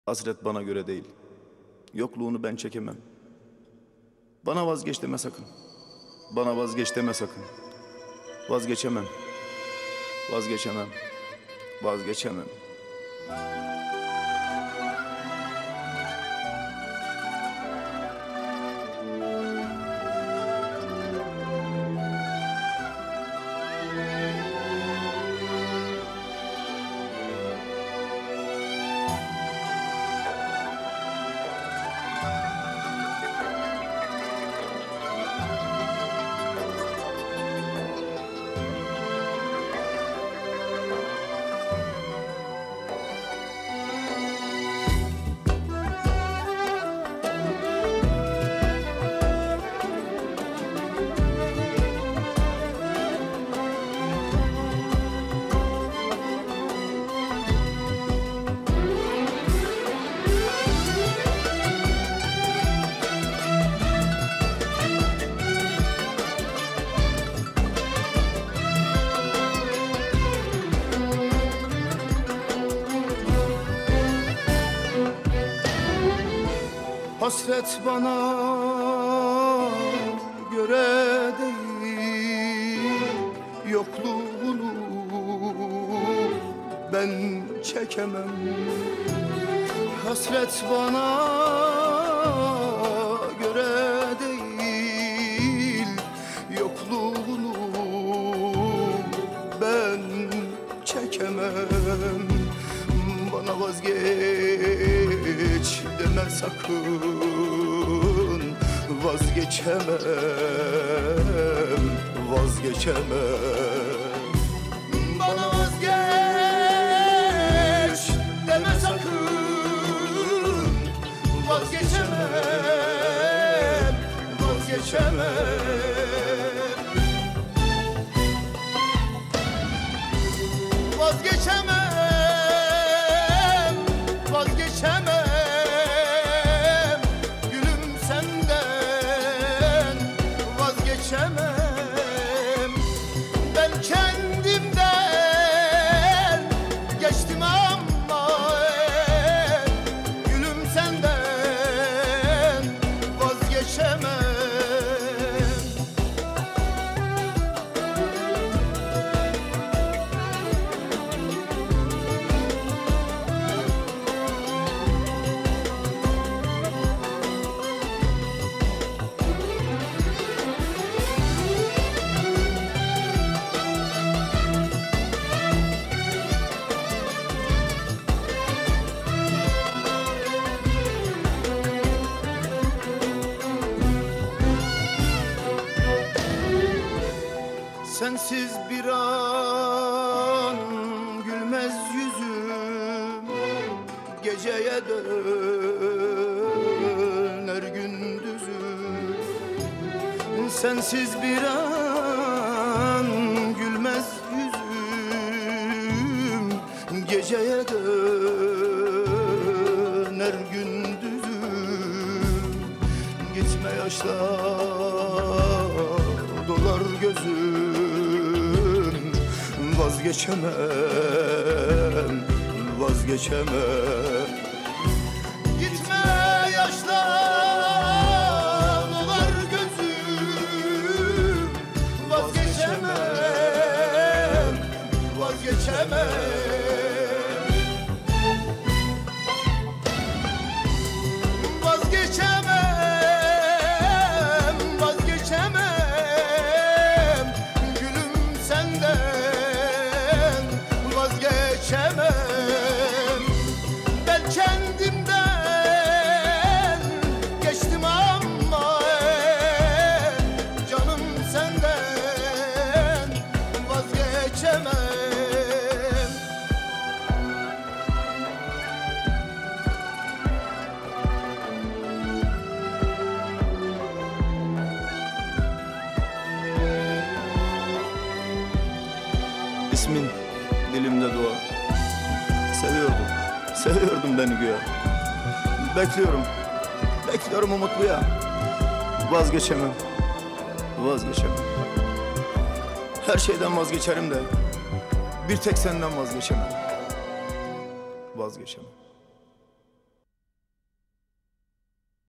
Hasret bana göre değil. Yokluğunu ben çekemem. Bana vazgeç deme sakın. Bana vazgeç deme sakın. Vazgeçemem. Vazgeçemem. Vazgeçemem. Hasret bana göre değil, yokluğunu ben çekemem. Hasret bana göre değil, yokluğunu ben çekemem. Bana vazgeç deme sakın. Vazgeçemem, vazgeçemem. Bana vazgeç deme sakın. Vazgeçemem, vazgeçemem. Vazgeçemem. Ben kendimden geçtim ama gülüm senden vazgeçemem. Sensiz bir an gülmez yüzüm, geceye döner gündüzüm. Sensiz bir an gülmez yüzüm, geceye döner gündüzüm. Gitme yaşlar dolar gözüm, vazgeçemem, vazgeçemem. Gitme yaşlar dolar gözüm, vazgeçemem, vazgeçemem. Ben kendimden geçtim ama canım senden vazgeçemem. İsmin dilimde dua. Seviyordum beni güya. Bekliyorum umutluya. Vazgeçemem, vazgeçemem. Her şeyden vazgeçerim de bir tek senden vazgeçemem. Vazgeçemem.